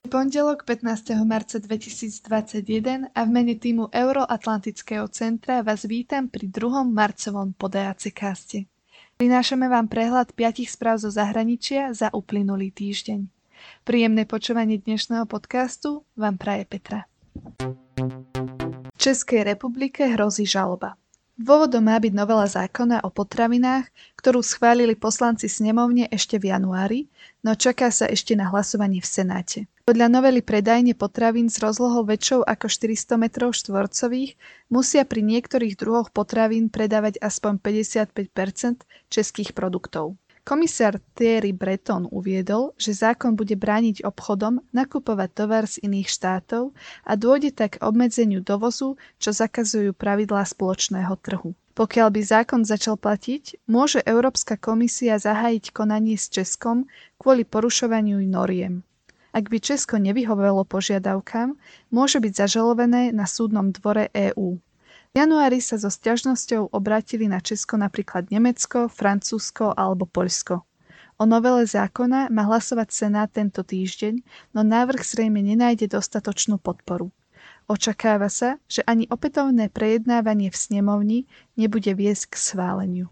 Pondelok 15. marca 2021 a v mene týmu Euroatlantického centra vás vítam pri 2. marcovom Podajacecaste. Prinášame vám prehľad 5 správ zo zahraničia za uplynulý týždeň. Príjemné počúvanie dnešného podcastu vám praje Petra. Českej republike hrozí žaloba. Dôvodom má byť novela zákona o potravinách, ktorú schválili poslanci snemovne ešte v januári, no čaká sa ešte na hlasovanie v Senáte. Podľa novely predajne potravín s rozlohou väčšou ako 400 m2 musia pri niektorých druhoch potravín predávať aspoň 55% českých produktov. Komisár Thierry Breton uviedol, že zákon bude brániť obchodom nakupovať tovar z iných štátov a dôjde tak k obmedzeniu dovozu, čo zakazujú pravidlá spoločného trhu. Pokiaľ by zákon začal platiť, môže Európska komisia zahájiť konanie s Českom kvôli porušovaniu noriem. Ak by Česko nevyhovelo požiadavkám, môže byť zažalované na súdnom dvore EÚ. V januári sa so sťažnosťou obrátili na Česko napríklad Nemecko, Francúzsko alebo Poľsko. O novele zákona má hlasovať Senát tento týždeň, no návrh zrejme nenájde dostatočnú podporu. Očakáva sa, že ani opätovné prejednávanie v snemovni nebude viesť k schváleniu.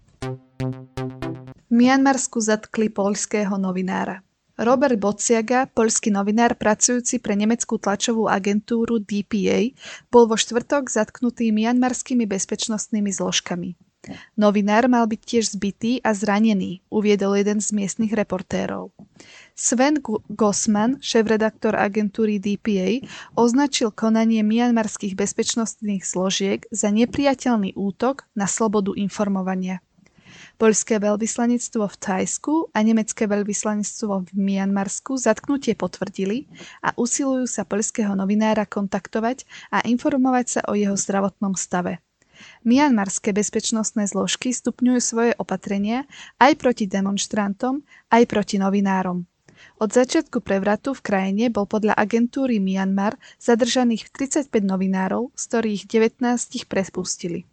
V Mianmarsku zatkli poľského novinára. Robert Bociaga, poľský novinár pracujúci pre nemeckú tlačovú agentúru DPA, bol vo štvrtok zatknutý mianmarskými bezpečnostnými zložkami. Novinár mal byť tiež zbitý a zranený, uviedol jeden z miestnych reportérov. Sven Gossman, šéfredaktor agentúry DPA, označil konanie mianmarských bezpečnostných zložiek za nepriateľný útok na slobodu informovania. Poľské veľvyslanectvo v Thajsku a nemecké veľvyslanectvo v Mianmarsku zatknutie potvrdili a usilujú sa poľského novinára kontaktovať a informovať sa o jeho zdravotnom stave. Mianmarské bezpečnostné zložky stupňujú svoje opatrenia aj proti demonštrantom, aj proti novinárom. Od začiatku prevratu v krajine bol podľa agentúry Myanmar zadržaných 35 novinárov, z ktorých 19 prepustili.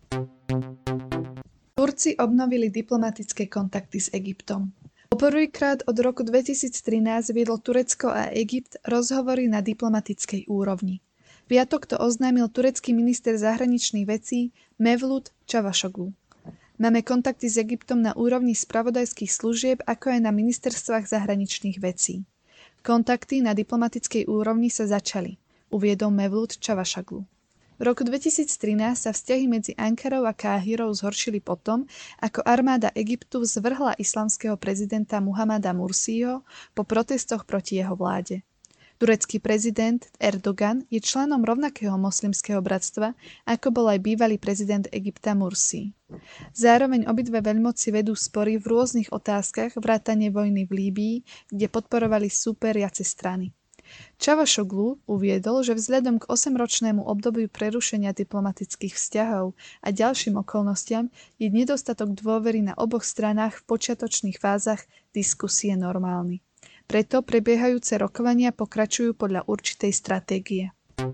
Turci obnovili diplomatické kontakty s Egyptom. Poprvýkrát od roku 2013 viedlo Turecko a Egypt rozhovory na diplomatickej úrovni. V piatok to oznámil turecký minister zahraničných vecí Mevlut Čavašoglu. Máme kontakty s Egyptom na úrovni spravodajských služieb, ako aj na ministerstvách zahraničných vecí. Kontakty na diplomatickej úrovni sa začali, uviedol Mevlut Čavašoglu. V roku 2013 sa vzťahy medzi Ankarou a Káhirou zhoršili potom, ako armáda Egyptu zvrhla islamského prezidenta Muhammada Mursího po protestoch proti jeho vláde. Turecký prezident Erdogan je členom rovnakého moslimského bratstva, ako bol aj bývalý prezident Egypta Mursí. Zároveň obidve veľmoci vedú spory v rôznych otázkach vrátane vojny v Líbii, kde podporovali súperiace strany. Čavašoglu uviedol, že vzhľadom k 8-ročnému obdobiu prerušenia diplomatických vzťahov a ďalším okolnostiam je nedostatok dôvery na oboch stranách v počiatočných fázach diskusie normálny. Preto prebiehajúce rokovania pokračujú podľa určitej stratégie.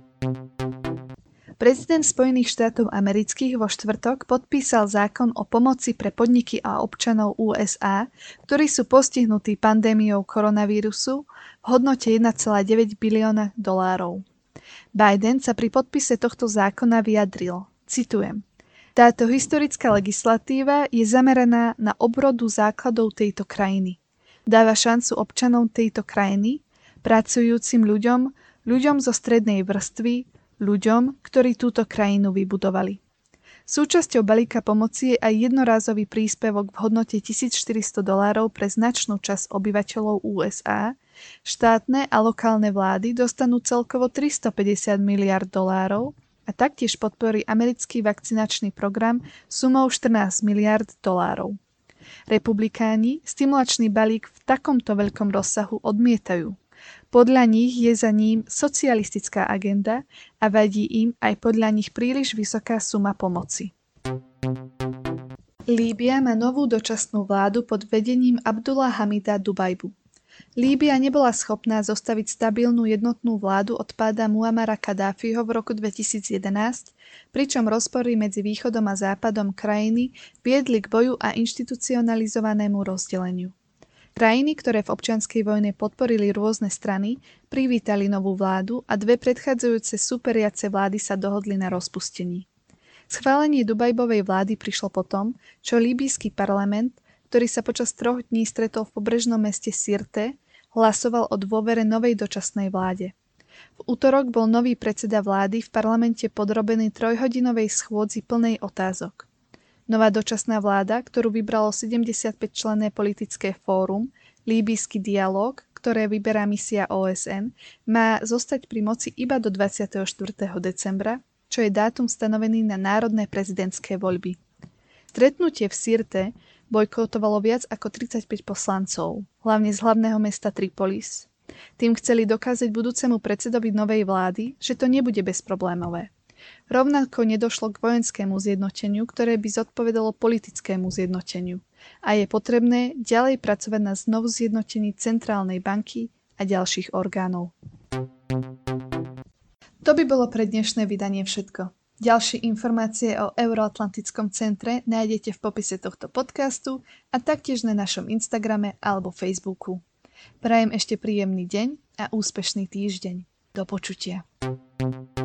Prezident Spojených štátov amerických vo štvrtok podpísal zákon o pomoci pre podniky a občanov USA, ktorí sú postihnutí pandémiou koronavírusu v hodnote $1,9 bilióna. Biden sa pri podpise tohto zákona vyjadril, citujem: Táto historická legislatíva je zameraná na obrodu základov tejto krajiny. Dáva šancu občanom tejto krajiny, pracujúcim ľuďom zo strednej vrstvy, ľuďom, ktorí túto krajinu vybudovali. Súčasťou balíka pomoci je aj jednorázový príspevok v hodnote $1,400 pre značnú časť obyvateľov USA. Štátne a lokálne vlády dostanú celkovo $350 miliárd a taktiež podporí americký vakcinačný program sumou $14 miliárd. Republikáni stimulačný balík v takomto veľkom rozsahu odmietajú. Podľa nich je za ním socialistická agenda a vadí im aj podľa nich príliš vysoká suma pomoci. Líbya má novú dočasnú vládu pod vedením Abdullah Hamida Dubajbu. Líbya nebola schopná zostaviť stabilnú jednotnú vládu od páda Muammara Kaddáfiho v roku 2011, pričom rozpory medzi východom a západom krajiny viedli k boju a inštitucionalizovanému rozdeleniu. Krajiny, ktoré v občianskej vojne podporili rôzne strany, privítali novú vládu a dve predchádzajúce superiace vlády sa dohodli na rozpustení. Schválenie Dubajbovej vlády prišlo potom, čo líbyjský parlament, ktorý sa počas 3 dní stretol v pobrežnom meste Sirte, hlasoval o dôvere novej dočasnej vláde. V utorok bol nový predseda vlády v parlamente podrobený 3-hodinovej schôdzi plnej otázok. Nová dočasná vláda, ktorú vybralo 75-členné politické fórum, Líbyjský dialóg, ktoré vyberá misia OSN, má zostať pri moci iba do 24. decembra, čo je dátum stanovený na národné prezidentské voľby. Stretnutie v Sirte bojkotovalo viac ako 35 poslancov, hlavne z hlavného mesta Tripolis. Tým chceli dokázať budúcemu predsedovi novej vlády, že to nebude bezproblémové. Rovnako nedošlo k vojenskému zjednoteniu, ktoré by zodpovedalo politickému zjednoteniu a je potrebné ďalej pracovať na znovu zjednotení centrálnej banky a ďalších orgánov. To by bolo pre dnešné vydanie všetko. Ďalšie informácie o Euroatlantickom centre nájdete v popise tohto podcastu a taktiež na našom Instagrame alebo Facebooku. Prajem ešte príjemný deň a úspešný týždeň. Do počutia.